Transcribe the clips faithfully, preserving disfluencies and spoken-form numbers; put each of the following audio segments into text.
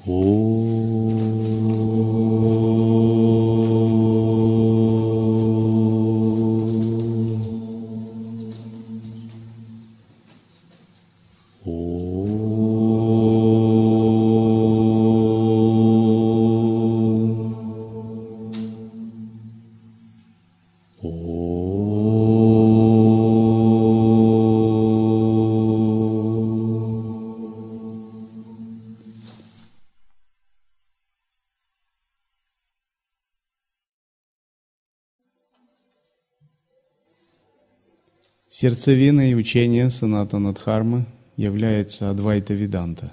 Сердцевиной учения Санатана Дхармы является Адвайта Веданта.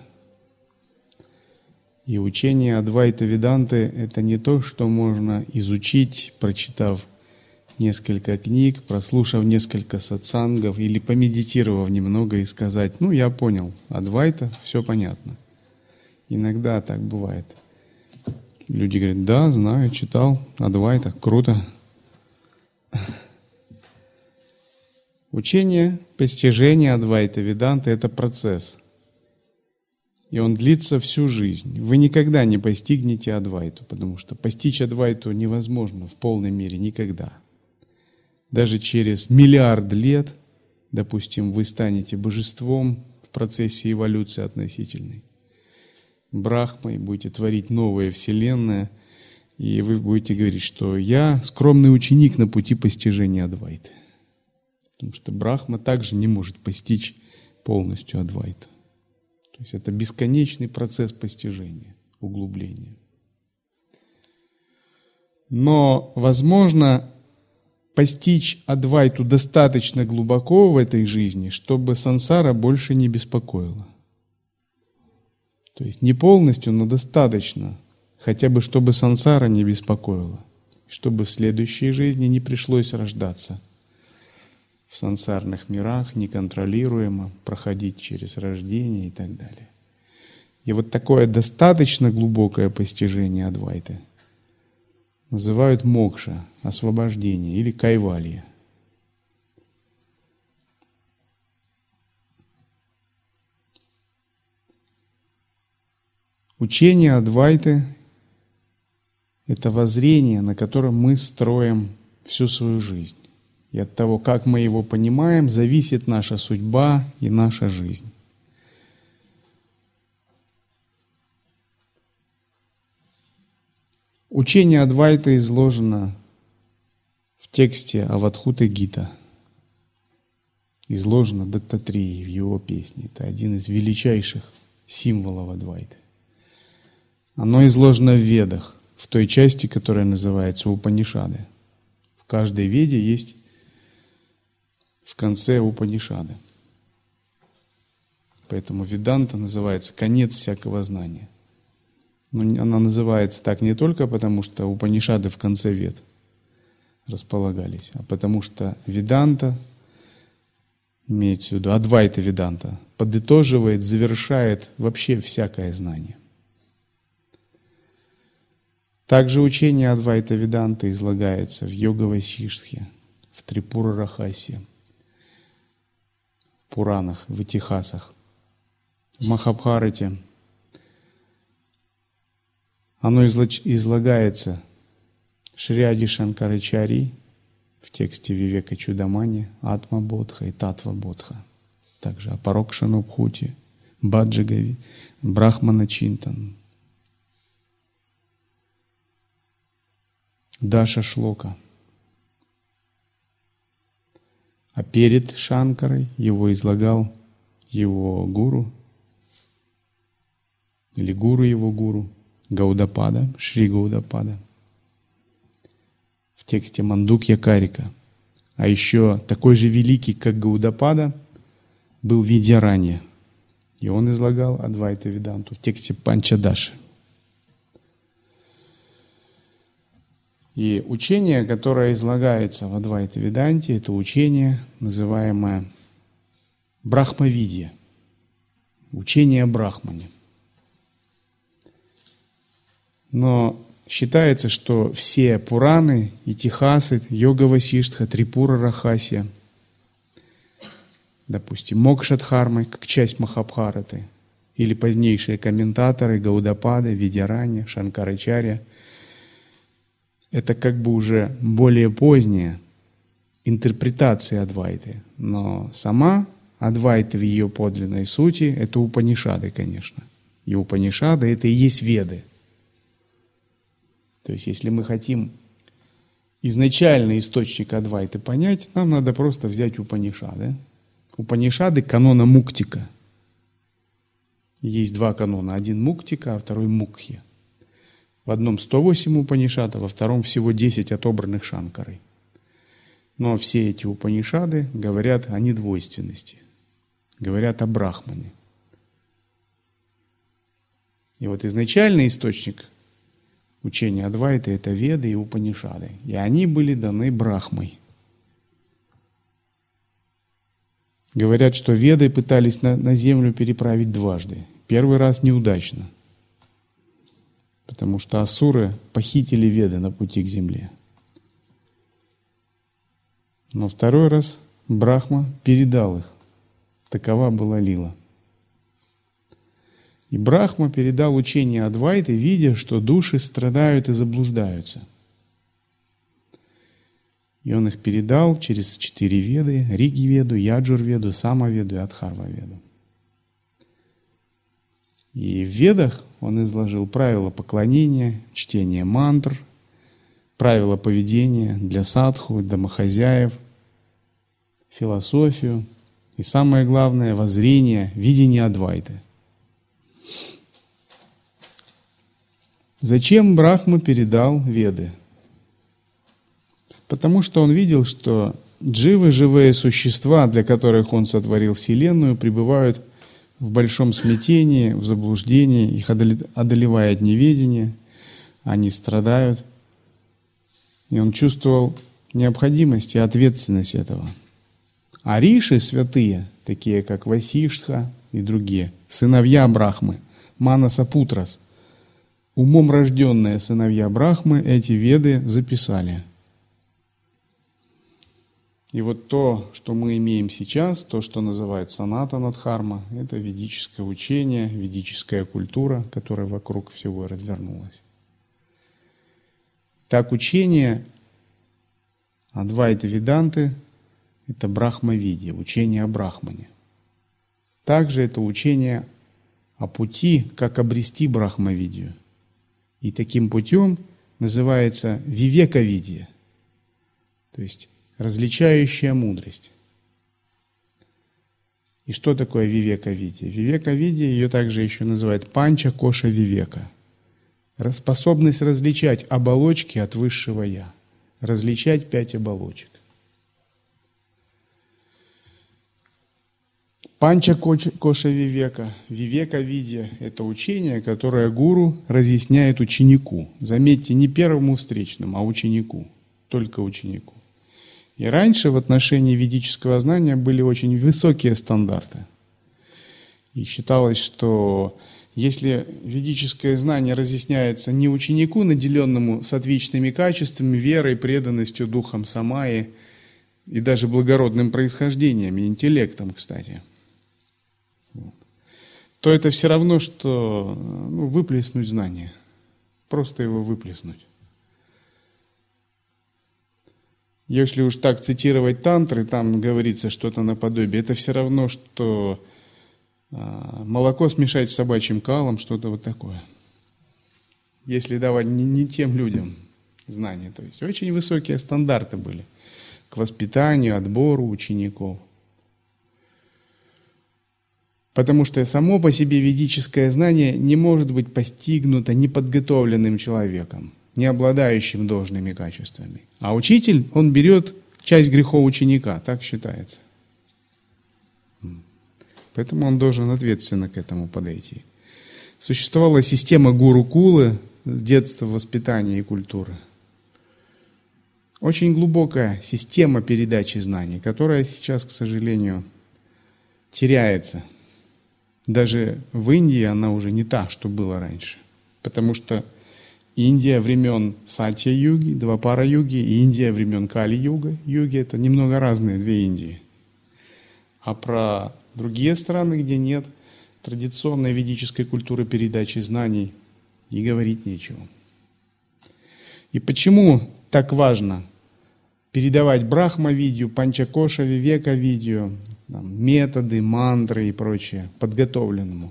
И учение Адвайта Веданты – это не то, что можно изучить, прочитав несколько книг, прослушав несколько сатсангов или помедитировав немного и сказать: ну, я понял, Адвайта, все понятно. Иногда так бывает. Люди говорят: да, знаю, читал, Адвайта, круто. Учение, постижение Адвайта Веданты – это процесс. И он длится всю жизнь. Вы никогда не постигнете Адвайту, потому что постичь Адвайту невозможно в полной мере никогда. Даже через миллиард лет, допустим, вы станете божеством в процессе эволюции относительной, Брахмой, будете творить новое вселенное, и вы будете говорить, что я скромный ученик на пути постижения Адвайты. Потому что Брахма также не может постичь полностью Адвайту. То есть это бесконечный процесс постижения, углубления. Но возможно постичь Адвайту достаточно глубоко в этой жизни, чтобы сансара больше не беспокоила. То есть не полностью, но достаточно, хотя бы чтобы сансара не беспокоила, чтобы в следующей жизни не пришлось рождаться в сансарных мирах, неконтролируемо проходить через рождение и так далее. И вот такое достаточно глубокое постижение Адвайты называют мокша, освобождение или кайвалья. Учение Адвайты – это воззрение, на котором мы строим всю свою жизнь. И от того, как мы его понимаем, зависит наша судьба и наша жизнь. Учение Адвайты изложено в тексте Авадхуты Гита. Изложено Даттатреей в его песне. Это один из величайших символов Адвайты. Оно изложено в Ведах, в той части, которая называется Упанишады. В каждой Веде есть в конце Упанишады. Поэтому Веданта называется конец всякого знания. Но она называется так не только потому, что Упанишады в конце Вед располагались, а потому что Веданта, имеется в виду Адвайта Веданта, подытоживает, завершает вообще всякое знание. Также учение Адвайта Веданты излагается в Йога-Васиштхе, в Трипура-Рахасе, в Пуранах, в Итихасах, в Махабхарате. Оно излагается Шри Шанкарачари в тексте Вивека Чудамани, Атма Бодха и Татва Бодха. Также Апарокшанубхути, Баджагави, Брахмана Чинтан, Даша Шлока. А перед Шанкарой его излагал его гуру, или гуру его гуру, Гаудапада, Шри Гаудапада, в тексте Мандукья Карика. А еще такой же великий, как Гаудапада, был Видьяранья, и он излагал Адвайта Веданту в тексте Панчадаши. И учение, которое излагается в Адвайта Веданте, это учение, называемое Брахмавидья, учение о Брахмане. Но считается, что все Пураны, Итихасы, Йога-Васиштха, Трипура-Рахасия, допустим, Мокша-Дхарма, как часть Махабхараты, или позднейшие комментаторы Гаудапада, Видярани, Шанкарачарья. Это как бы уже более поздняя интерпретация Адвайты. Но сама Адвайта в ее подлинной сути – это Упанишады, конечно. И Упанишады – это и есть Веды. То есть, если мы хотим изначальный источник Адвайты понять, нам надо просто взять Упанишады. Упанишады канона Муктика. Есть два канона. Один Муктика, а второй Мукхи. В одном сто восемь Упанишад, а во втором всего десять отобранных Шанкарой. Но все эти Упанишады говорят о недвойственности. Говорят о Брахмане. И вот изначальный источник учения Адвайты – это Веды и Упанишады. И они были даны Брахмой. Говорят, что Веды пытались на, на землю переправить дважды. Первый раз неудачно, потому что асуры похитили Веды на пути к земле. Но второй раз Брахма передал их. Такова была лила. И Брахма передал учение Адвайты, видя, что души страдают и заблуждаются. И он их передал через четыре Веды: Риги-веду, Яджур-веду, Сама-веду и Адхарва-веду. И в Ведах он изложил правила поклонения, чтение мантр, правила поведения для садху, домохозяев, философию и, самое главное, воззрение, видение Адвайты. Зачем Брахма передал Веды? Потому что он видел, что дживы, живые существа, для которых он сотворил Вселенную, пребывают в большом смятении, в заблуждении, их одолевает неведение, они страдают. И он чувствовал необходимость и ответственность этого. А риши святые, такие как Васиштха и другие, сыновья Брахмы, Манаса Путрас, умом рожденные сыновья Брахмы, эти Веды записали. И вот то, что мы имеем сейчас, то, что называется Санатана-дхарма, это ведическое учение, ведическая культура, которая вокруг всего развернулась. Так, учение Адвайты Веданты – это Брахмавидия, учение о Брахмане. Также это учение о пути, как обрести Брахмавидию. И таким путем называется Вивекавидия, то есть различающая мудрость. И что такое Вивекавидия? Вивекавидия, ее также еще называют Панча Коша Вивека. Способность различать оболочки от высшего Я. Различать пять оболочек. Панча Коша Вивека, Вивекавидия – это учение, которое гуру разъясняет ученику. Заметьте, не первому встречному, а ученику, только ученику. И раньше в отношении ведического знания были очень высокие стандарты. И считалось, что если ведическое знание разъясняется не ученику, наделенному саттвичными качествами, верой, преданностью, духом самаи и даже благородным происхождением и интеллектом, кстати, то это все равно, что ну, выплеснуть знание. Просто его выплеснуть. Если уж так цитировать тантры, там говорится что-то наподобие, это все равно, что а, молоко смешать с собачьим калом, что-то вот такое. Если давать не, не тем людям знания. То есть очень высокие стандарты были к воспитанию, отбору учеников. Потому что само по себе ведическое знание не может быть постигнуто неподготовленным человеком, не обладающим должными качествами. А учитель, он берет часть грехов ученика, так считается. Поэтому он должен ответственно к этому подойти. Существовала система гурукулы с детства, воспитания и культуры. Очень глубокая система передачи знаний, которая сейчас, к сожалению, теряется. Даже в Индии она уже не та, что была раньше. Потому что Индия времен Сатья-юги, Двапара-юги, и Индия времен Кали-юга, юги – это немного разные две Индии. А про другие страны, где нет традиционной ведической культуры передачи знаний и говорить нечего. И почему так важно передавать Брахма-видью, Панчакоша-вивека-видью, методы, мантры и прочее подготовленному?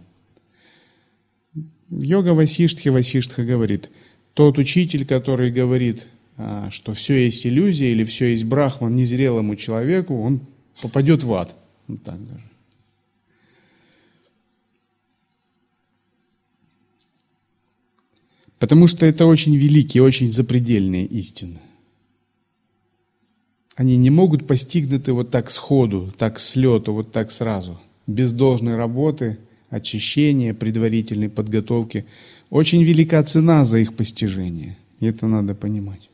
Йога Васиштхи Васиштха говорит, тот учитель, который говорит, что все есть иллюзия или все есть Брахман незрелому человеку, он попадет в ад. Вот так даже. Потому что это очень великие, очень запредельные истины. Они не могут постигнуты вот так сходу, так с лету, вот так сразу, без должной работы, очищения, предварительной подготовки. Очень велика цена за их постижение. И это надо понимать.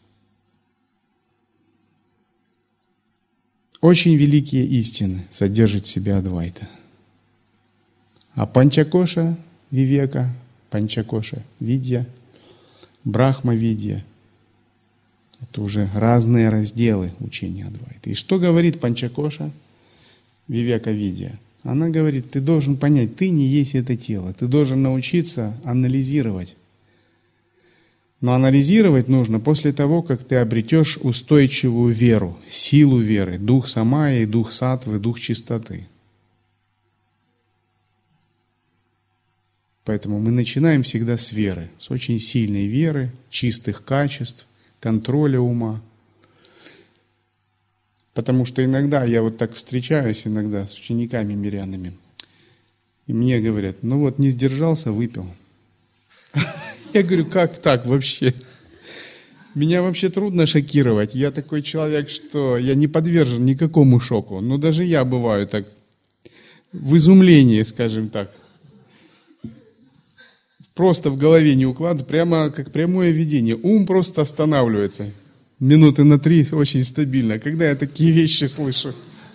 Очень великие истины содержит в себе Адвайта. А Панчакоша, Вивека, Панчакоша, Видья, Брахма-видья – это уже разные разделы учения Адвайта. И что говорит Панчакоша, Вивека-видья? Она говорит, ты должен понять, ты не есть это тело, ты должен научиться анализировать. Но анализировать нужно после того, как ты обретешь устойчивую веру, силу веры, дух самая, дух саттвы, дух чистоты. Поэтому мы начинаем всегда с веры, с очень сильной веры, чистых качеств, контроля ума. Потому что иногда я вот так встречаюсь иногда с учениками мирянами, и мне говорят, ну вот не сдержался, выпил. Я говорю, как так вообще? Меня вообще трудно шокировать. Я такой человек, что я не подвержен никакому шоку. Но даже я бываю так в изумлении, скажем так. Просто в голове не укладывается, прямо как прямое видение. Ум просто останавливается. Минуты на три очень стабильно. Когда я такие вещи слышу.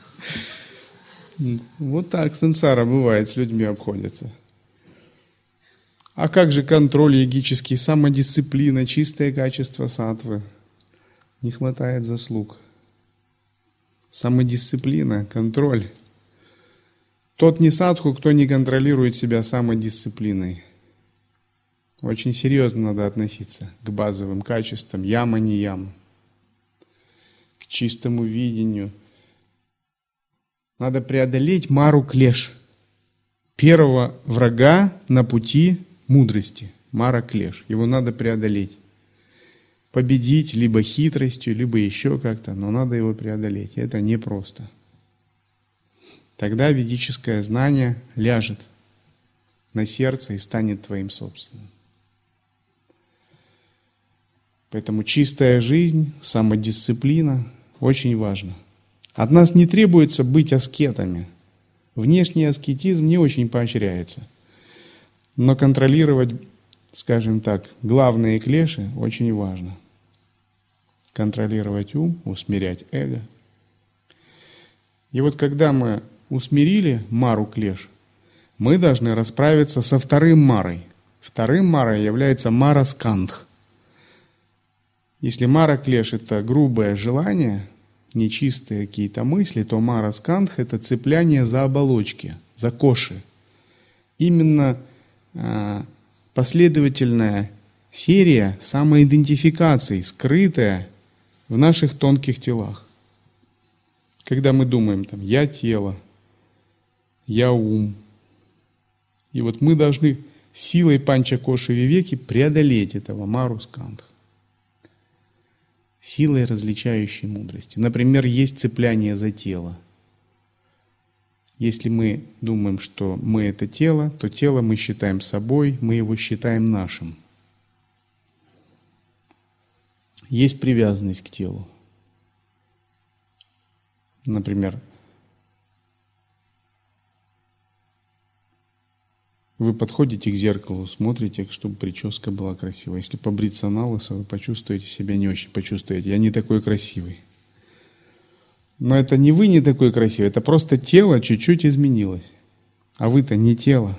Вот так сансара бывает, с людьми обходится. А как же контроль йогический, самодисциплина, чистое качество саттвы? Не хватает заслуг. Самодисциплина, контроль. Тот не садху, кто не контролирует себя самодисциплиной. Очень серьезно надо относиться к базовым качествам яма не яма, к чистому видению. Надо преодолеть мару клеш, первого врага на пути мудрости, мара клеш. Его надо преодолеть. Победить либо хитростью, либо еще как-то, но надо его преодолеть. Это непросто. Тогда ведическое знание ляжет на сердце и станет твоим собственным. Поэтому чистая жизнь, самодисциплина очень важна. От нас не требуется быть аскетами. Внешний аскетизм не очень поощряется. Но контролировать, скажем так, главные клеши очень важно. Контролировать ум, усмирять эго. И вот когда мы усмирили мару клеш, мы должны расправиться со вторым марой. Вторым марой является мара скандх. Если мара клеш – это грубое желание, нечистые какие-то мысли, то мара скандх – это цепляние за оболочки, за коши. Именно а, последовательная серия самоидентификаций, скрытая в наших тонких телах. Когда мы думаем, там, я тело, я ум. И вот мы должны силой панчакоши вивеки преодолеть этого мару скандх. Силой различающей мудрости. Например, есть цепляние за тело. Если мы думаем, что мы это тело, то тело мы считаем собой, мы его считаем нашим. Есть привязанность к телу. Например, вы подходите к зеркалу, смотрите, чтобы прическа была красивая. Если побриться на лысо, вы почувствуете себя не очень, почувствуете, я не такой красивый. Но это не вы не такой красивый, это просто тело чуть-чуть изменилось. А вы-то не тело.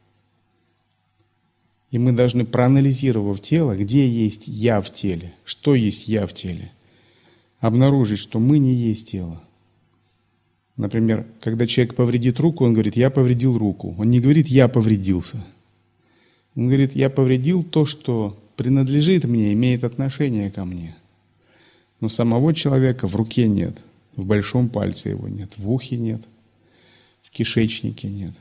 И мы должны, проанализировав тело, где есть я в теле, что есть я в теле, обнаружить, что мы не есть тело. Например, когда человек повредит руку, он говорит: я повредил руку. Он не говорит: я повредился. Он говорит: я повредил то, что принадлежит мне, имеет отношение ко мне. Но самого человека в руке нет, в большом пальце его нет, в ухе нет, в кишечнике нет.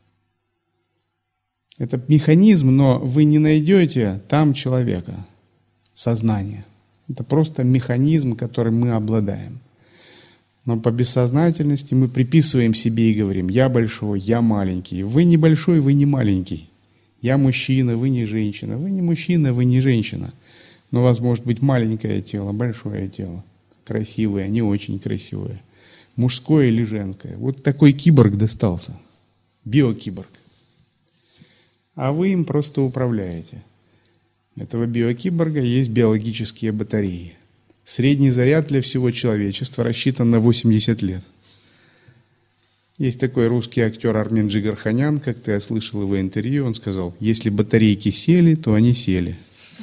Это механизм, но вы не найдете там человека, сознание. Это просто механизм, которым мы обладаем. Но по бессознательности мы приписываем себе и говорим: я большой, я маленький. Вы не большой, вы не маленький. Я мужчина, вы не женщина. Вы не мужчина, вы не женщина. Но у вас может быть маленькое тело, большое тело, красивое, не очень красивое, мужское или женское. Вот такой киборг достался, биокиборг. А вы им просто управляете. У этого биокиборга есть биологические батареи. Средний заряд для всего человечества рассчитан на восемьдесят лет. Есть такой русский актер Армен Джигарханян, как-то я слышал его интервью, он сказал: если батарейки сели, то они сели.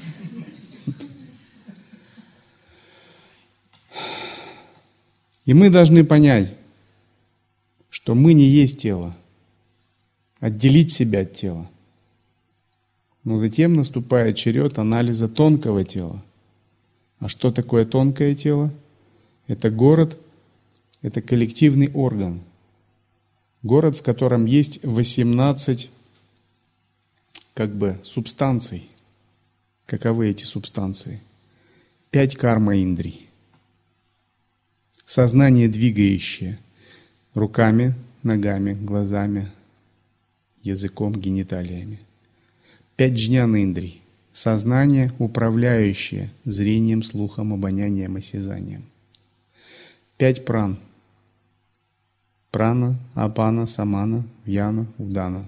И мы должны понять, что мы не есть тело, отделить себя от тела. Но затем наступает черед анализа тонкого тела. А что такое тонкое тело? Это город, это коллективный орган. Город, в котором есть восемнадцать как бы субстанций. Каковы эти субстанции? Пять карма-индрий. Сознание двигающее руками, ногами, глазами, языком, гениталиями. Пять джняна-индрий. Сознание, управляющее зрением, слухом, обонянием, осязанием. Пять пран. Прана, апана, самана, вьяна, удана.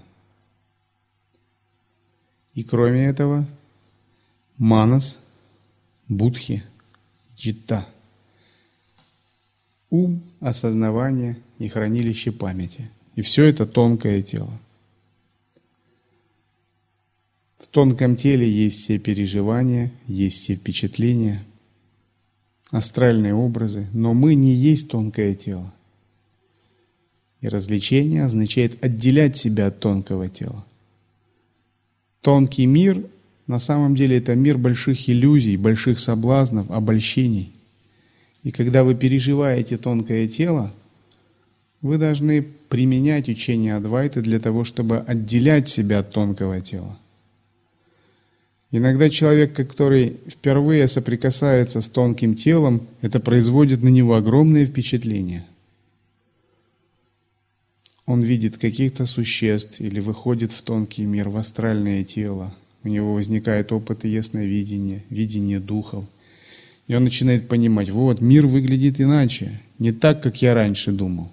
И кроме этого, манас, будхи, читта. Ум, осознавание и хранилище памяти. И все это тонкое тело. В тонком теле есть все переживания, есть все впечатления, астральные образы, но мы не есть тонкое тело. И развлечение означает отделять себя от тонкого тела. Тонкий мир, на самом деле, это мир больших иллюзий, больших соблазнов, обольщений. И когда вы переживаете тонкое тело, вы должны применять учение Адвайты для того, чтобы отделять себя от тонкого тела. Иногда человек, который впервые соприкасается с тонким телом, это производит на него огромное впечатление. Он видит каких-то существ или выходит в тонкий мир, в астральное тело. У него возникает опыт и ясновидение, видение духов. И он начинает понимать: вот, мир выглядит иначе, не так, как я раньше думал.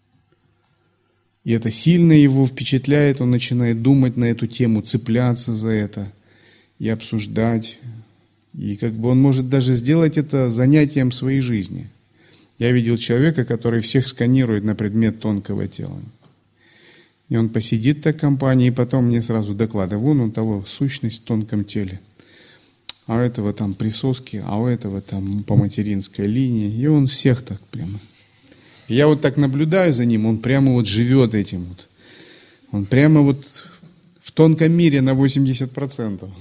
И это сильно его впечатляет, он начинает думать на эту тему, цепляться за это и обсуждать. И как бы он может даже сделать это занятием своей жизни. Я видел человека, который всех сканирует на предмет тонкого тела. И он посидит так в компании, и потом мне сразу докладывает: вон у того сущность в тонком теле, а у этого там присоски, а у этого там по материнской линии. И он всех так прямо. И я вот так наблюдаю за ним, он прямо вот живет этим вот. Он прямо вот в тонком мире на восемьдесят процентов.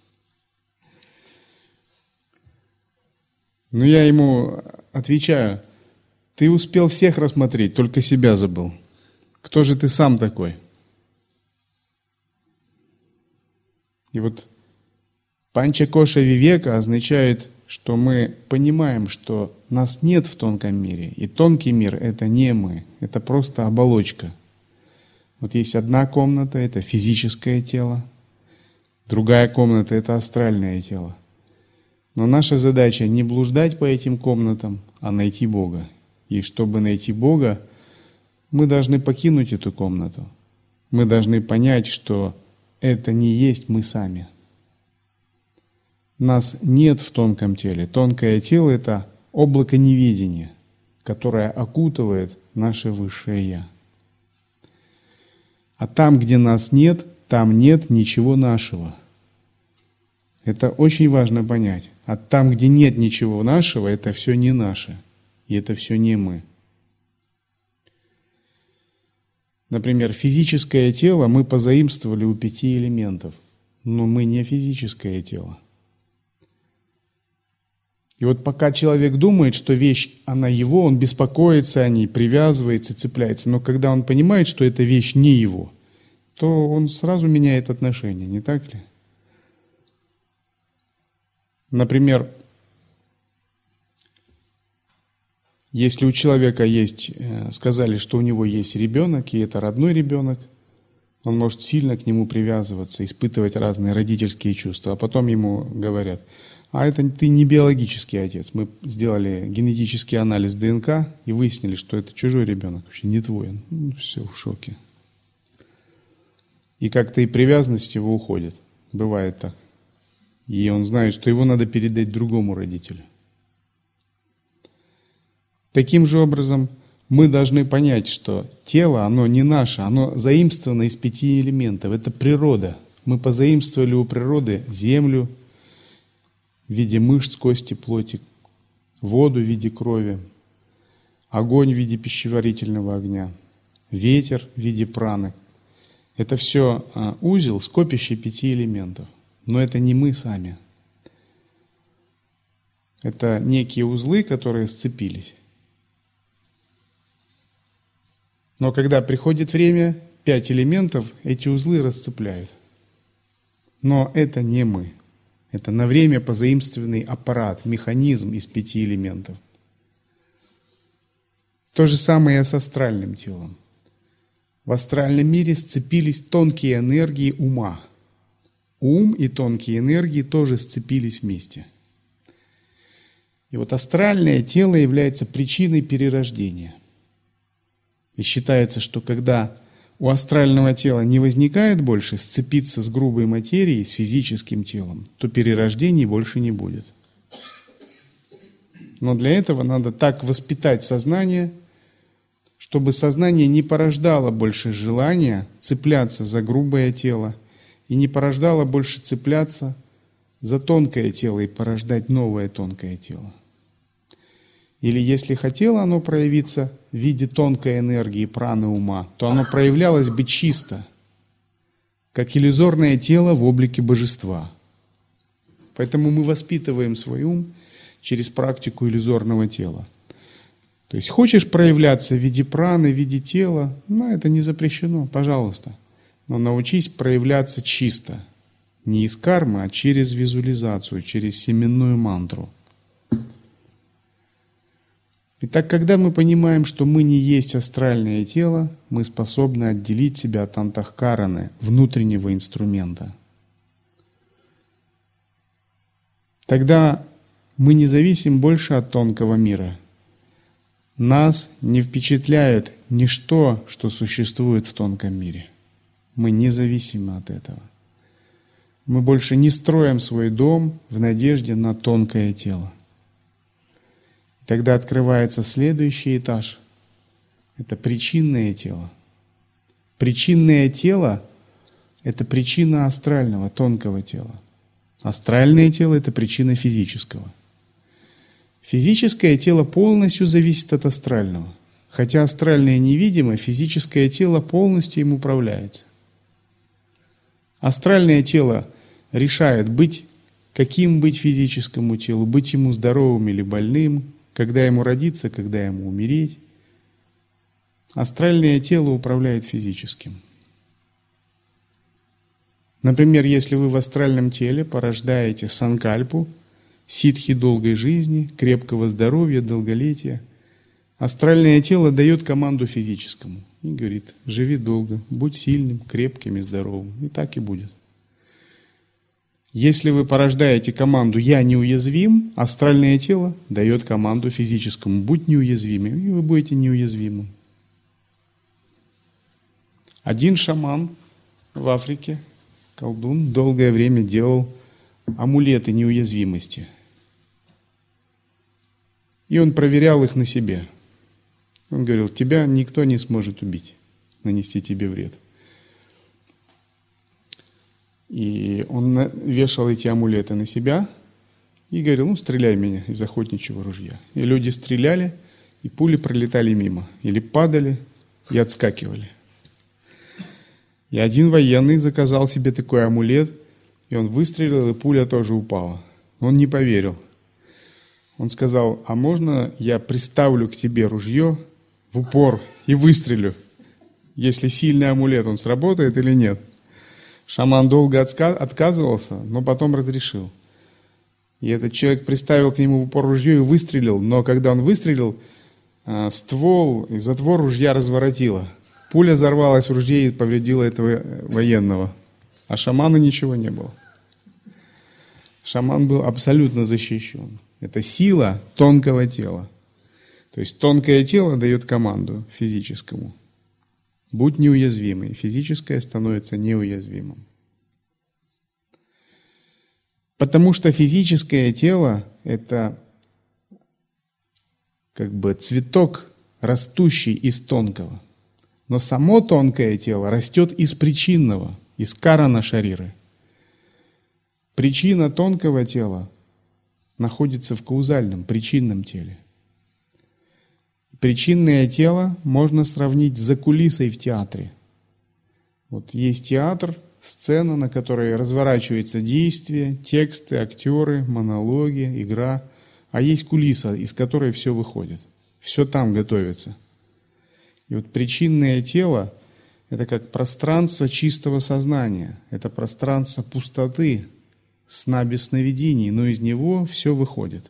Но я ему отвечаю: ты успел всех рассмотреть, только себя забыл. Кто же ты сам такой? И вот панчакоша вивека означает, что мы понимаем, что нас нет в тонком мире. И тонкий мир — это не мы, это просто оболочка. Вот есть одна комната — это физическое тело, другая комната — это астральное тело. Но наша задача не блуждать по этим комнатам, а найти Бога. И чтобы найти Бога, мы должны покинуть эту комнату. Мы должны понять, что это не есть мы сами. Нас нет в тонком теле. Тонкое тело — это облако неведения, которое окутывает наше высшее Я. А там, где нас нет, там нет ничего нашего. Это очень важно понять. А там, где нет ничего нашего, это все не наше. И это все не мы. Например, физическое тело мы позаимствовали у пяти элементов, но мы не физическое тело. И вот пока человек думает, что вещь, она его, он беспокоится о ней, привязывается, цепляется. Но когда он понимает, что эта вещь не его, то он сразу меняет отношение, не так ли? Например, если у человека есть, сказали, что у него есть ребенок, и это родной ребенок, он может сильно к нему привязываться, испытывать разные родительские чувства. А потом ему говорят: а это ты не биологический отец. Мы сделали генетический анализ ДНК и выяснили, что это чужой ребенок, вообще не твой. Ну, все, в шоке. И как-то и привязанность его уходит. Бывает так. И он знает, что его надо передать другому родителю. Таким же образом, мы должны понять, что тело, оно не наше, оно заимствовано из пяти элементов. Это природа. Мы позаимствовали у природы землю в виде мышц, кости, плоти, воду в виде крови, огонь в виде пищеварительного огня, ветер в виде праны. Это все узел, скопище пяти элементов. Но это не мы сами. Это некие узлы, которые сцепились. Но когда приходит время, пять элементов эти узлы расцепляют. Но это не мы. Это на время позаимствованный аппарат, механизм из пяти элементов. То же самое и с астральным телом. В астральном мире сцепились тонкие энергии ума. Ум и тонкие энергии тоже сцепились вместе. И вот астральное тело является причиной перерождения. И считается, что когда у астрального тела не возникает больше сцепиться с грубой материей, с физическим телом, то перерождений больше не будет. Но для этого надо так воспитать сознание, чтобы сознание не порождало больше желания цепляться за грубое тело и не порождало больше цепляться за тонкое тело и порождать новое тонкое тело. Или если хотело оно проявиться в виде тонкой энергии праны ума, то оно проявлялось бы чисто, как иллюзорное тело в облике божества. Поэтому мы воспитываем свой ум через практику иллюзорного тела. То есть хочешь проявляться в виде праны, в виде тела, ну это не запрещено, пожалуйста. Но научись проявляться чисто, не из кармы, а через визуализацию, через семенную мантру. Итак, когда мы понимаем, что мы не есть астральное тело, мы способны отделить себя от антахкараны, внутреннего инструмента. Тогда мы не зависим больше от тонкого мира. Нас не впечатляет ничто, что существует в тонком мире. Мы независимы от этого. Мы больше не строим свой дом в надежде на тонкое тело. Тогда открывается следующий этаж. Это причинное тело. Причинное тело – это причина астрального, тонкого тела. Астральное тело – это причина физического. Физическое тело полностью зависит от астрального. Хотя астральное невидимо, физическое тело полностью им управляется. Астральное тело решает, быть, каким быть физическому телу, быть ему здоровым или больным, когда ему родиться, когда ему умереть. Астральное тело управляет физическим. Например, если вы в астральном теле порождаете санкальпу, ситхи долгой жизни, крепкого здоровья, долголетия, астральное тело дает команду физическому и говорит: живи долго, будь сильным, крепким и здоровым. И так и будет. Если вы порождаете команду «я неуязвим», астральное тело дает команду физическому «будь неуязвимым», и вы будете неуязвимым. Один шаман в Африке, колдун, долгое время делал амулеты неуязвимости. И он проверял их на себе. Он говорил: тебя никто не сможет убить, нанести тебе вред. И он вешал эти амулеты на себя и говорил: ну, стреляй меня из охотничьего ружья. И люди стреляли, и пули пролетали мимо. Или падали и отскакивали. И один военный заказал себе такой амулет, и он выстрелил, и пуля тоже упала. Он не поверил. Он сказал: а можно я приставлю к тебе ружье в упор и выстрелю? Если сильный амулет, он сработает или нет? Шаман долго отказывался, но потом разрешил. И этот человек приставил к нему в упор ружье и выстрелил. Но когда он выстрелил, ствол и затвор ружья разворотило. Пуля взорвалась в ружье и повредила этого военного. А шаману ничего не было. Шаман был абсолютно защищен. Это сила тонкого тела. То есть тонкое тело дает команду физическому. Будь неуязвимый. Физическое становится неуязвимым. Потому что физическое тело – это как бы цветок, растущий из тонкого. Но само тонкое тело растет из причинного, из карана шариры. Причина тонкого тела находится в каузальном, причинном теле. Причинное тело можно сравнить с закулисой в театре. Вот есть театр, сцена, на которой разворачивается действие, тексты, актеры, монологи, игра. А есть кулиса, из которой все выходит. Все там готовится. И вот причинное тело – это как пространство чистого сознания. Это пространство пустоты, сна без сновидений, но из него все выходит.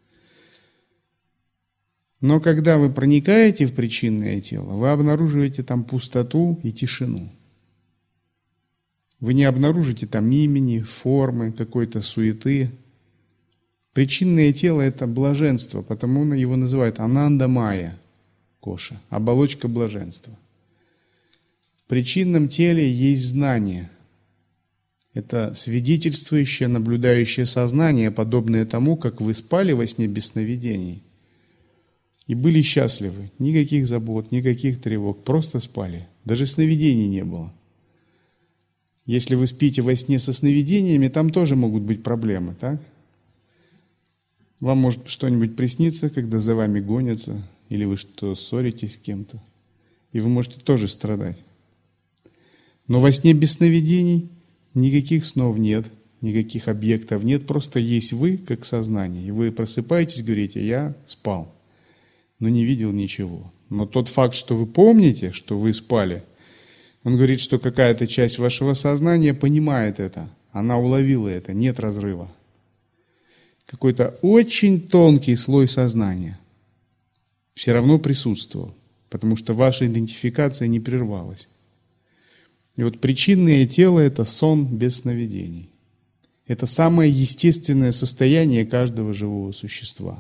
Но когда вы проникаете в причинное тело, вы обнаруживаете там пустоту и тишину. Вы не обнаружите там имени, формы, какой-то суеты. Причинное тело – это блаженство, потому его называют ананда майя, коша, оболочка блаженства. В причинном теле есть знание. Это свидетельствующее, наблюдающее сознание, подобное тому, как вы спали во сне без сновидений и были счастливы. Никаких забот, никаких тревог, просто спали. Даже сновидений не было. Если вы спите во сне со сновидениями, там тоже могут быть проблемы, так? Вам может что-нибудь присниться, когда за вами гонятся, или вы что, ссоритесь с кем-то, и вы можете тоже страдать. Но во сне без сновидений никаких снов нет, никаких объектов нет, просто есть вы, как сознание. И вы просыпаетесь, говорите: я спал, но не видел ничего. Но тот факт, что вы помните, что вы спали, он говорит, что какая-то часть вашего сознания понимает это, она уловила это, нет разрыва. Какой-то очень тонкий слой сознания все равно присутствовал, потому что ваша идентификация не прервалась. И вот причинное тело – это сон без сновидений. Это самое естественное состояние каждого живого существа.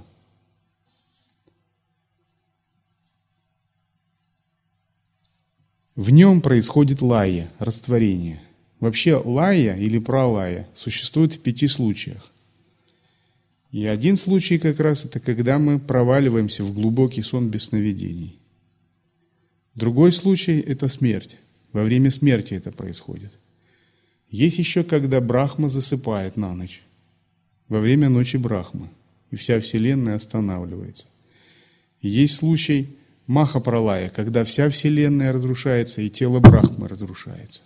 В нем происходит лая, растворение. Вообще лая или пралая существует в пяти случаях. И один случай как раз это когда мы проваливаемся в глубокий сон без сновидений. Другой случай это смерть. Во время смерти это происходит. Есть еще когда Брахма засыпает на ночь. Во время ночи Брахмы. И вся Вселенная останавливается. И есть случай Махапралая, когда вся Вселенная разрушается и тело Брахмы разрушается.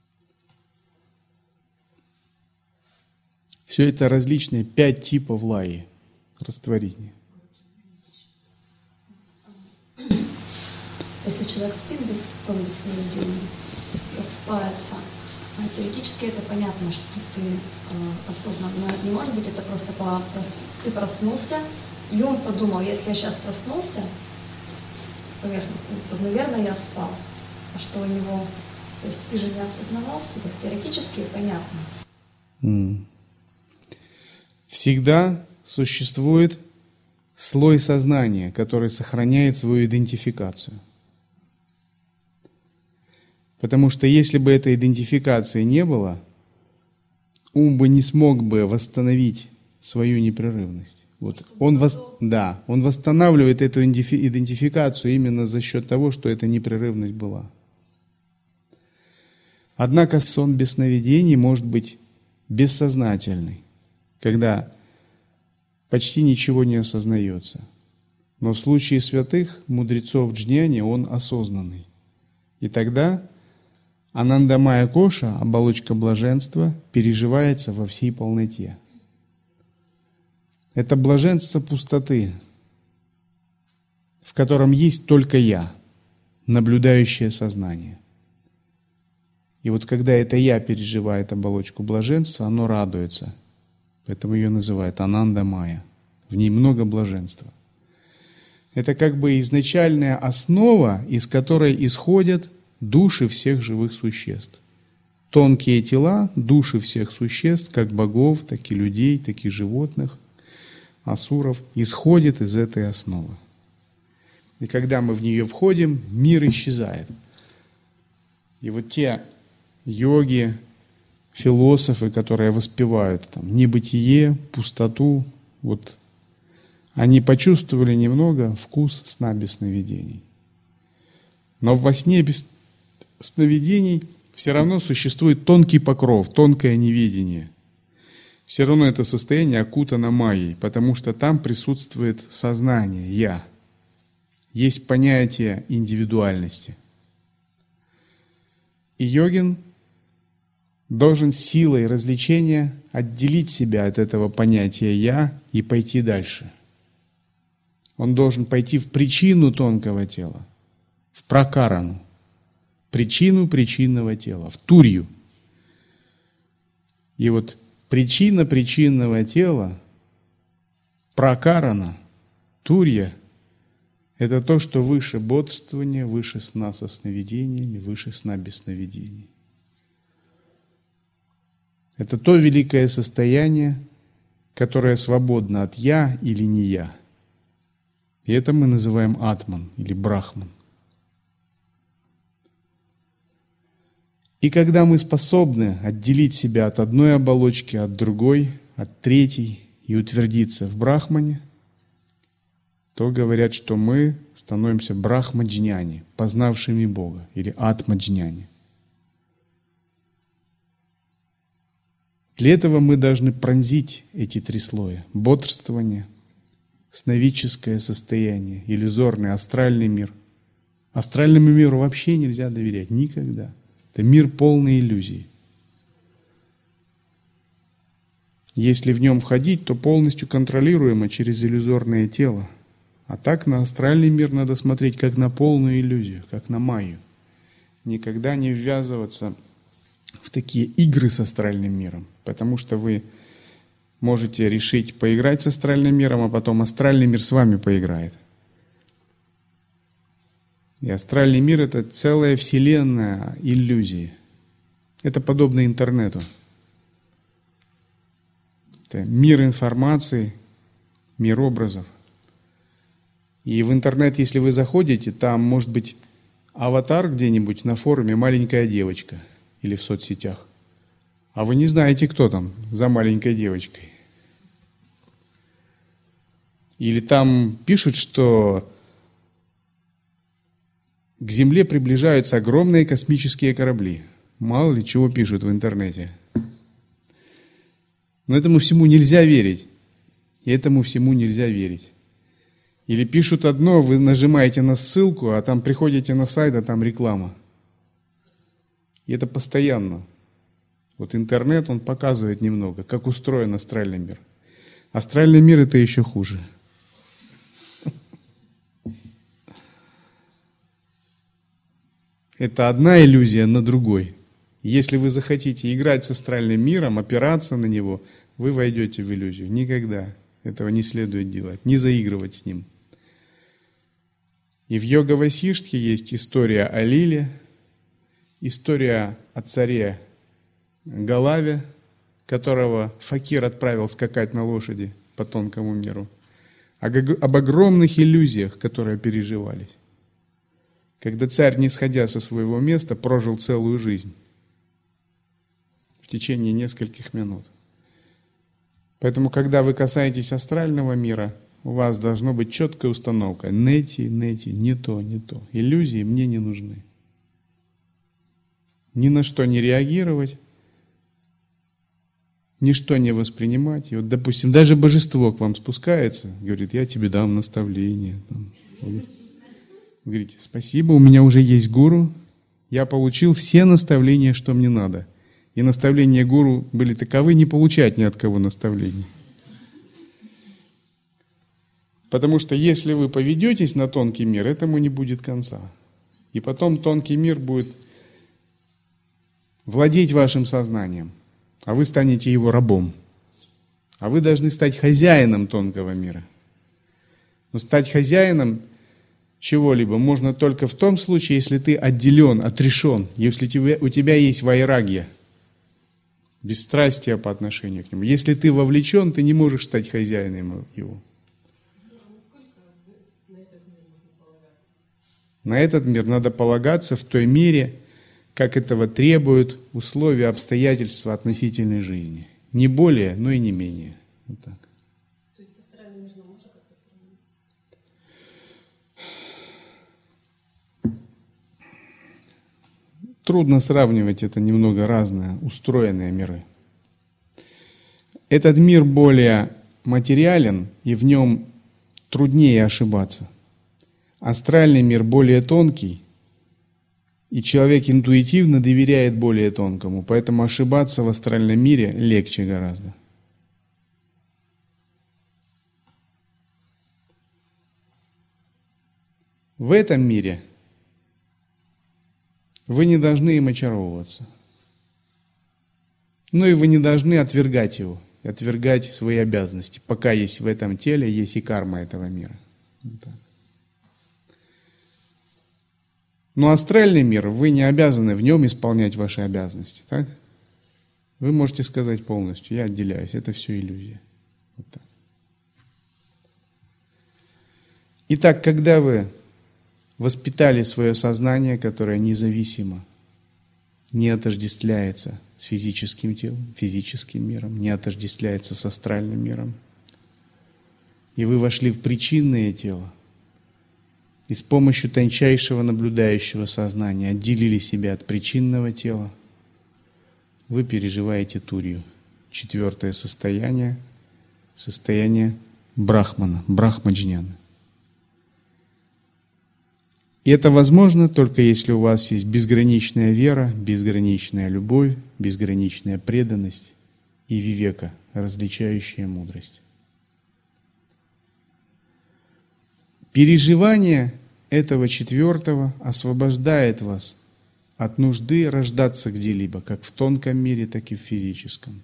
Все это различные пять типов лаи, растворения. Если человек спит без сон, без сновидений, просыпается, теоретически это понятно, что ты э, осознанно, но не может быть это просто по, ты проснулся, и он подумал: если я сейчас проснулся поверхностно, то, наверное, я спал. А что у него? То есть ты же не осознавал себя, теоретически понятно. Mm. Всегда существует слой сознания, который сохраняет свою идентификацию. Потому что если бы этой идентификации не было, ум бы не смог бы восстановить свою непрерывность. Вот он, вос... да, он восстанавливает эту идентификацию именно за счет того, что эта непрерывность была. Однако сон без сновидений может быть бессознательный, когда почти ничего не осознается. Но в случае святых, мудрецов джняни, он осознанный. И тогда Анандамая коша, оболочка блаженства, переживается во всей полноте. Это блаженство пустоты, в котором есть только я, наблюдающее сознание. И вот когда это я переживает оболочку блаженства, оно радуется. Поэтому ее называют Анандамая. В ней много блаженства. Это как бы изначальная основа, из которой исходят души всех живых существ. Тонкие тела, души всех существ, как богов, так и людей, так и животных, асуров, исходят из этой основы. И когда мы в нее входим, мир исчезает. И вот те йоги, философы, которые воспевают там небытие, пустоту, вот они почувствовали немного вкус сна без сновидений. Но во сне без сновидений все равно существует тонкий покров, тонкое неведение. Все равно это состояние окутано майей, потому что там присутствует сознание, я. Есть понятие индивидуальности. И йогин должен силой развлечения отделить себя от этого понятия «я» и пойти дальше. Он должен пойти в причину тонкого тела, в пракарану, причину причинного тела, в турью. И вот причина причинного тела, пракарана, турья, это то, что выше бодрствования, выше сна со сновидениями, выше сна без сновидений. Это то великое состояние, которое свободно от «я» или «не я». И это мы называем атман или брахман. И когда мы способны отделить себя от одной оболочки, от другой, от третьей и утвердиться в брахмане, то говорят, что мы становимся брахмаджняни, познавшими Бога, или атмаджняни. Для этого мы должны пронзить эти три слоя. Бодрствование, сновидческое состояние, иллюзорный астральный мир. Астральному миру вообще нельзя доверять, никогда. Это мир полной иллюзий. Если в нем входить, то полностью контролируемо через иллюзорное тело. А так на астральный мир надо смотреть как на полную иллюзию, как на майю. Никогда не ввязываться в такие игры с астральным миром, потому что вы можете решить поиграть с астральным миром, а потом астральный мир с вами поиграет. И астральный мир – это целая вселенная иллюзий. Это подобно интернету. Это мир информации, мир образов. И в интернет, если вы заходите, там может быть аватар где-нибудь на форуме, маленькая девочка или в соцсетях. А вы не знаете, кто там за маленькой девочкой. Или там пишут, что к Земле приближаются огромные космические корабли. Мало ли чего пишут в интернете. Но этому всему нельзя верить. И этому всему нельзя верить. Или пишут одно, вы нажимаете на ссылку, а там приходите на сайт, а там реклама. И это постоянно. Вот интернет, он показывает немного, как устроен астральный мир. Астральный мир – это еще хуже. Это одна иллюзия на другой. Если вы захотите играть с астральным миром, опираться на него, вы войдете в иллюзию. Никогда этого не следует делать, не заигрывать с ним. И в Йога-Васиштхе есть история о Лиле, история о царе Галаве, которого факир отправил скакать на лошади по тонкому миру, об огромных иллюзиях, которые переживались. Когда царь, не сходя со своего места, прожил целую жизнь в течение нескольких минут. Поэтому, когда вы касаетесь астрального мира, у вас должна быть четкая установка. Нети, нети, не то, не то. Иллюзии мне не нужны. Ни на что не реагировать, ничто не воспринимать. И вот, допустим, даже божество к вам спускается, говорит, я тебе дам наставление. Там, вы говорите, спасибо, у меня уже есть гуру, Я получил все наставления, что мне надо. И наставления гуру были таковы, не получать ни от кого наставлений. Потому что если вы поведетесь на тонкий мир, этому не будет конца. И потом тонкий мир будет владеть вашим сознанием, а вы станете его рабом. А вы должны стать хозяином тонкого мира. Но стать хозяином чего-либо можно только в том случае, если ты отделен, отрешен, если тебе, у тебя есть вайрагья, бесстрастие по отношению к нему. Если ты вовлечен, ты не можешь стать хозяином его. На этот мир надо полагаться в той мере, как этого требуют условия, обстоятельства относительной жизни. Не более, но и не менее. Вот так. То есть астральный мир можно как-то сравнить? Трудно сравнивать, это немного разные, устроенные миры. Этот мир более материален, и в нем труднее ошибаться. Астральный мир более тонкий, и человек интуитивно доверяет более тонкому, поэтому ошибаться в астральном мире легче гораздо. В этом мире вы не должны им очаровываться. Но и вы не должны отвергать его, отвергать свои обязанности, пока есть в этом теле, есть и карма этого мира. Вот так. Но астральный мир, вы не обязаны в нем исполнять ваши обязанности, так? Вы можете сказать полностью: я отделяюсь, это все иллюзия. Вот так. Итак, когда вы воспитали свое сознание, которое независимо, не отождествляется с физическим телом, физическим миром, не отождествляется с астральным миром, и вы вошли в причинное тело, и с помощью тончайшего наблюдающего сознания отделили себя от причинного тела, вы переживаете турью. Четвертое состояние, состояние брахмана, брахмаджняна. И это возможно только если у вас есть безграничная вера, безграничная любовь, безграничная преданность и вивека, различающая мудрость. Переживание этого четвертого освобождает вас от нужды рождаться где-либо, как в тонком мире, так и в физическом.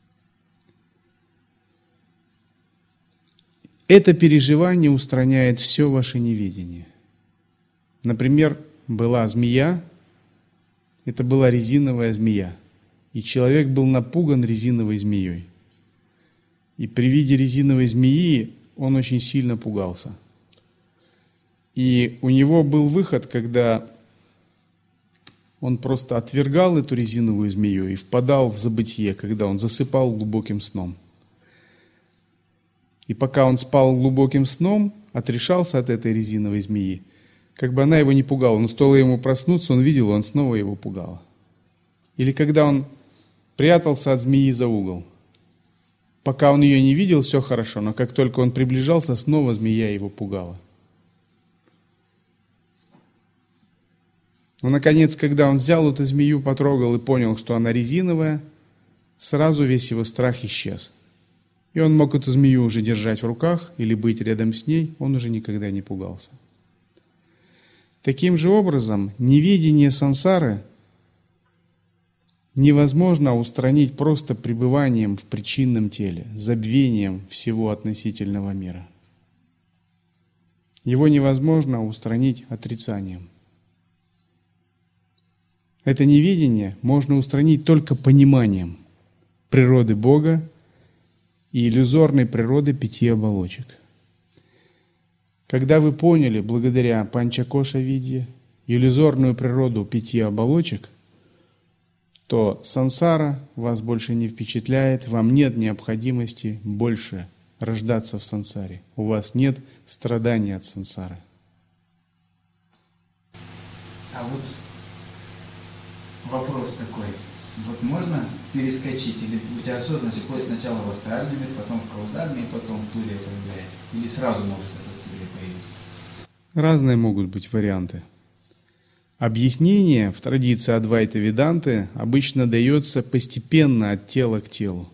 Это переживание устраняет все ваше неведение. Например, была змея, это была резиновая змея, и человек был напуган резиновой змеей. И при виде резиновой змеи он очень сильно пугался. И у него был выход, когда он просто отвергал эту резиновую змею и впадал в забытье, когда он засыпал глубоким сном. И пока он спал глубоким сном, отрешался от этой резиновой змеи, как бы она его не пугала, но стоило ему проснуться, он видел, он снова его пугал. Или когда он прятался от змеи за угол. Пока он ее не видел, все хорошо, но как только он приближался, снова змея его пугала. Но, наконец, когда он взял эту змею, потрогал и понял, что она резиновая, сразу весь его страх исчез. И он мог эту змею уже держать в руках или быть рядом с ней, он уже никогда не пугался. Таким же образом, неведение сансары невозможно устранить просто пребыванием в причинном теле, забвением всего относительного мира. Его невозможно устранить отрицанием. Это неведение можно устранить только пониманием природы Бога и иллюзорной природы пяти оболочек. Когда вы поняли, благодаря панчакоша-видье, иллюзорную природу пяти оболочек, то сансара вас больше не впечатляет, вам нет необходимости больше рождаться в сансаре. У вас нет страданий от сансары. А вот вопрос такой. Вот можно перескочить, или у тебя осознанность входит сначала в астральный мир, потом в каузальный, и потом в турия появляется? Или сразу может этот турия появиться? Разные могут быть варианты. Объяснение в традиции Адвайта Веданты обычно дается постепенно от тела к телу.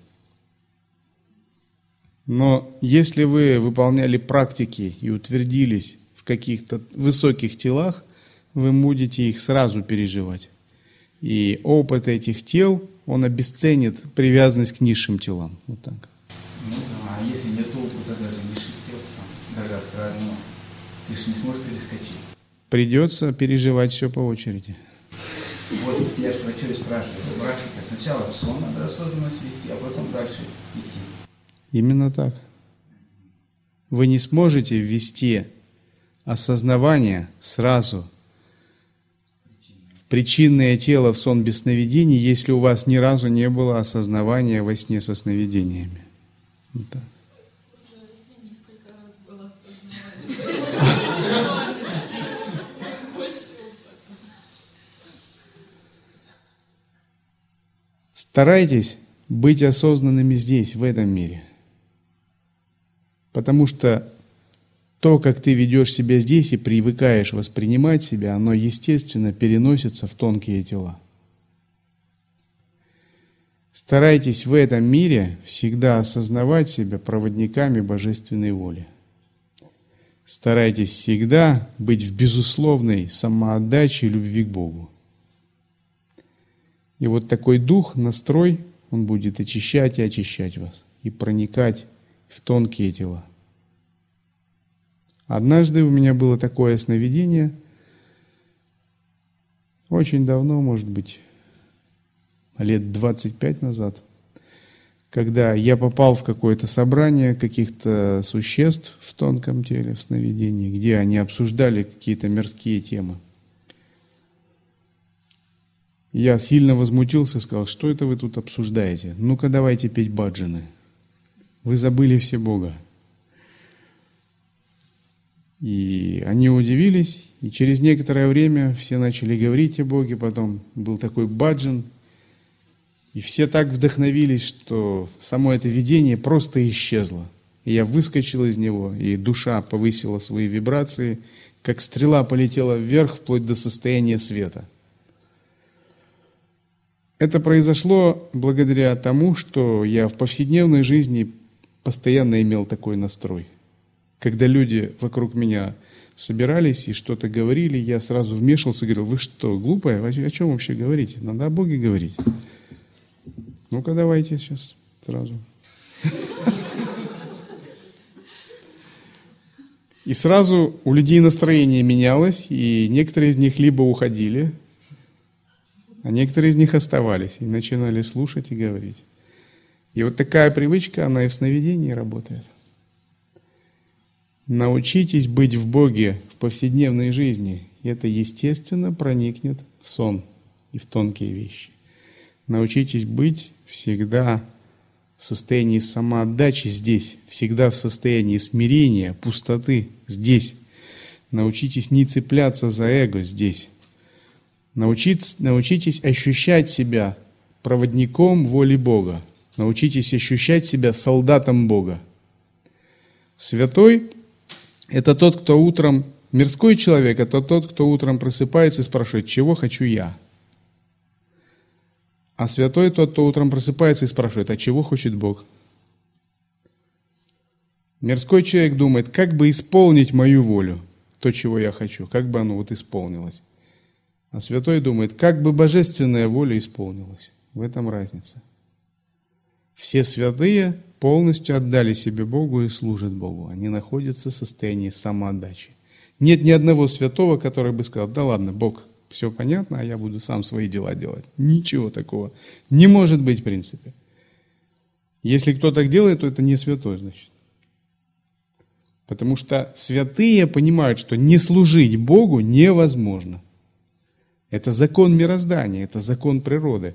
Но если вы выполняли практики и утвердились в каких-то высоких телах, вы будете их сразу переживать. И опыт этих тел, он обесценит привязанность к низшим телам. Вот так. Ну да, а если нет опыта даже низших тел, там, даже астрального, ты же не сможешь перескочить. Придется переживать все по очереди. Вот я же про что и спрашиваю. Практика. Сначала в сон надо осознанность вести, а потом дальше идти. Именно так. Вы не сможете ввести осознавание сразу в причинное тело в сон без сновидений, если у вас ни разу не было осознавания во сне со сновидениями. Вот так. Уже во сне несколько раз было осознавание. Больше опыта. Старайтесь быть осознанными здесь, в этом мире. Потому что то, как ты ведешь себя здесь и привыкаешь воспринимать себя, оно естественно переносится в тонкие тела. Старайтесь в этом мире всегда осознавать себя проводниками божественной воли. Старайтесь всегда быть в безусловной самоотдаче и любви к Богу. И вот такой дух, настрой, он будет очищать и очищать вас, и проникать в тонкие тела. Однажды у меня было такое сновидение, очень давно, может быть, лет двадцать пять назад, когда я попал в какое-то собрание каких-то существ в тонком теле, в сновидении, где они обсуждали какие-то мирские темы. Я сильно возмутился, сказал, что это вы тут обсуждаете? Ну-ка давайте петь баджаны. Вы забыли все Бога. И они удивились, и через некоторое время все начали говорить о Боге, потом был такой баджан, и все так вдохновились, что само это видение просто исчезло. И я выскочил из него, и душа повысила свои вибрации, как стрела полетела вверх, вплоть до состояния света. Это произошло благодаря тому, что я в повседневной жизни постоянно имел такой настрой. Когда люди вокруг меня собирались и что-то говорили, я сразу вмешивался и говорил, вы что, глупая, о чем вообще говорите? Надо о Боге говорить. Ну-ка давайте сейчас сразу. И сразу у людей настроение менялось, и некоторые из них либо уходили, а некоторые из них оставались и начинали слушать и говорить. И вот такая привычка, она и в сновидении работает. Научитесь быть в Боге в повседневной жизни, и это естественно проникнет в сон и в тонкие вещи. Научитесь быть всегда в состоянии самоотдачи здесь, всегда в состоянии смирения, пустоты здесь. Научитесь не цепляться за эго здесь. Научитесь, научитесь ощущать себя проводником воли Бога. Научитесь ощущать себя солдатом Бога. Святой – это тот, кто утром, мирской человек – это тот, кто утром просыпается и спрашивает, чего хочу я? А святой – тот, кто утром просыпается и спрашивает, а чего хочет Бог? Мирской человек думает, как бы исполнить мою волю, то, чего я хочу, как бы оно вот исполнилось. А святой думает, как бы божественная воля исполнилась. В этом разница. Все святые полностью отдали себе Богу и служат Богу. Они находятся в состоянии самоотдачи. Нет ни одного святого, который бы сказал, да ладно, Бог, все понятно, а я буду сам свои дела делать. Ничего такого не может быть в принципе. Если кто так делает, то это не святой, значит. Потому что святые понимают, что не служить Богу невозможно. Это закон мироздания, это закон природы.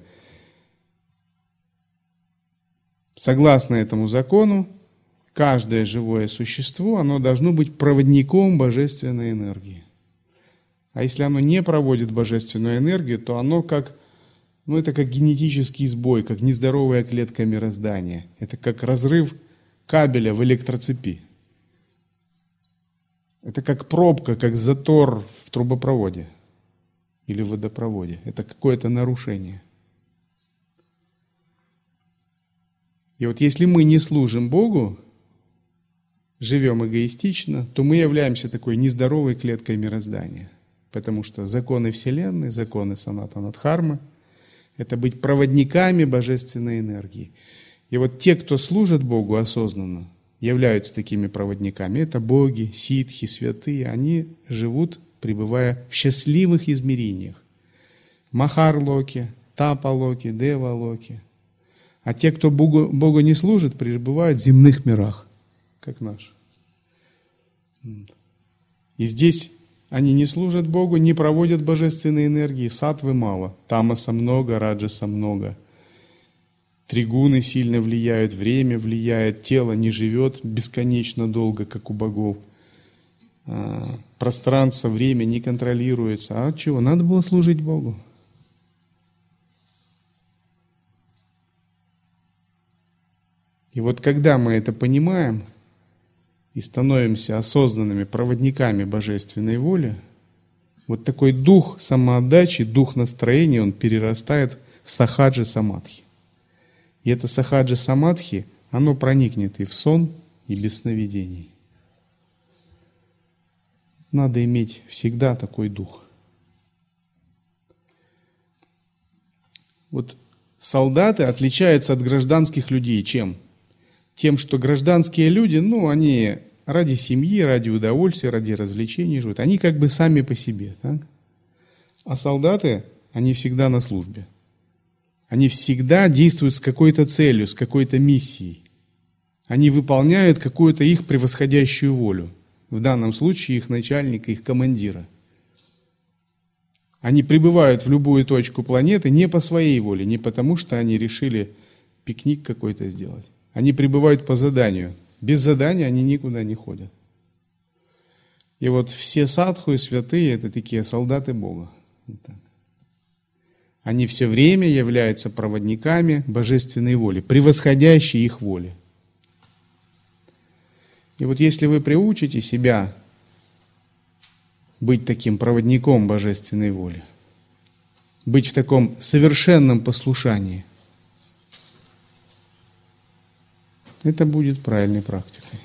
Согласно этому закону, каждое живое существо, оно должно быть проводником божественной энергии. А если оно не проводит божественную энергию, то оно как, ну это как генетический сбой, как нездоровая клетка мироздания. Это как разрыв кабеля в электроцепи. Это как пробка, как затор в трубопроводе. или в водопроводе. Это какое-то нарушение. И вот если мы не служим Богу, живем эгоистично, то мы являемся такой нездоровой клеткой мироздания. Потому что законы Вселенной, законы Санатана-дхармы – это быть проводниками божественной энергии. И вот те, кто служат Богу осознанно, являются такими проводниками. Это боги, ситхи, святые. Они живут, пребывая в счастливых измерениях. Махарлоке, Тапалоке, Девалоке. А те, кто Богу, Богу не служит, пребывают в земных мирах, как наш. И здесь они не служат Богу, не проводят божественной энергии. Саттвы мало, тамаса много, раджаса много. Тригуны сильно влияют, время влияет, тело не живет бесконечно долго, как у богов. Пространство, время не контролируется. А чего? Надо было служить Богу. И вот когда мы это понимаем и становимся осознанными проводниками божественной воли, вот такой дух самоотдачи, дух настроения, он перерастает в сахаджи самадхи. И это сахаджи самадхи, оно проникнет и в сон, и без сновидений. Надо иметь всегда такой дух. Вот солдаты отличаются от гражданских людей чем? Тем, что гражданские люди, ну, они ради семьи, ради удовольствия, ради развлечений живут. Они как бы сами по себе, так? А солдаты, они всегда на службе. Они всегда действуют с какой-то целью, с какой-то миссией. Они выполняют какую-то их превосходящую волю. В данном случае их начальника, их командира. Они прибывают в любую точку планеты не по своей воле, не потому что они решили пикник какой-то сделать. Они прибывают по заданию. Без задания они никуда не ходят. И вот все садху и святые – это такие солдаты Бога. Вот так. Они все время являются проводниками божественной воли, превосходящей их воли. И вот если вы приучите себя быть таким проводником божественной воли, быть в таком совершенном послушании, это будет правильной практикой.